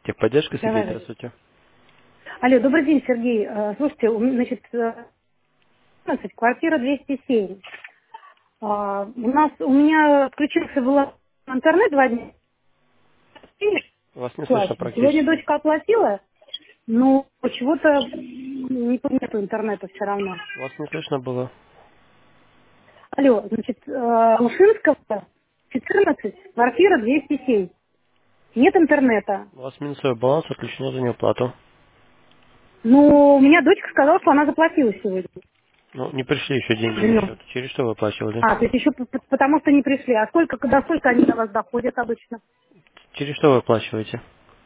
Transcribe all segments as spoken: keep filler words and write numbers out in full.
Техподдержка, Сергей, Давай, Вадим. здравствуйте. Алло, добрый день, Сергей. Э, Слушайте, у м- значит, э, пятнадцать, квартира двести семь. А, У нас, у меня отключился был интернет два дня. Вас не слышно Плачу. Сегодня практически. дочка оплатила, но чего-то м, не нету интернета все равно. Вас не слышно было. Алло, значит, э, Ушинского, четырнадцать, квартира двести семь. Нет интернета. У вас минусовой баланс отключено за неуплату. Но у меня дочка сказала, что она заплатила сегодня. Ну, не пришли еще деньги на Днем. счет. Через что вы оплачивали? А, то есть еще п- п- потому что не пришли. А сколько, до сколько они до вас доходят обычно? Через что вы оплачиваете?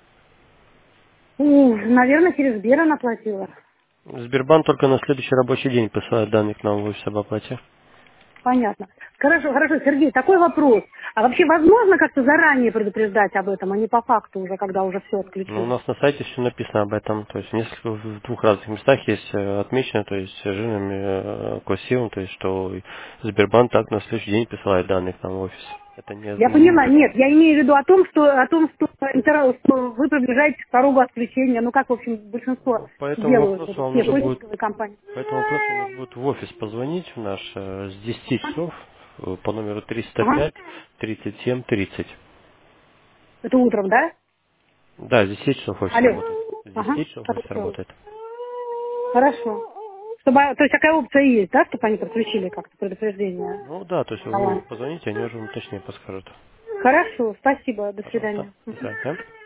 Ну, наверное, через Сбер она платила. Сбербанк только на следующий рабочий день посылает данные к нам в офис об оплате. Понятно. Хорошо, хорошо, Сергей, такой вопрос. А вообще возможно как-то заранее предупреждать об этом, а не по факту уже, когда уже все Ну, у отключили? нас на сайте все написано об этом. То есть в несколько, в двух разных местах есть э, отмечено, то есть жирным э, курсивом, то есть что Сбербанк так на следующий день присылает данные к нам в офис. Это не, Я не- поняла, нет, я имею в виду о том, что, о том, что, интер- что вы приближаетесь к порогу отключения, ну как, в общем, большинство Ну, по этому делают, вопросу это вам все нужно будет, поисковые компании. по этому вопросу вам нужно будет в офис позвонить в наш э, с десяти часов э, по номеру триста Ага. пять тридцать семь тридцать. Это утром, да? Да, с десяти часов офис Алло. работает. С Ага, десяти часов офис хорошо. работает. Хорошо. Чтобы, то есть такая опция есть, да, чтобы они подключили как-то предупреждение? Ну да, то есть вы Баланс. позвоните, они уже вам точнее подскажут. Хорошо, спасибо, до Пожалуйста. свидания. До Мгм. свидания.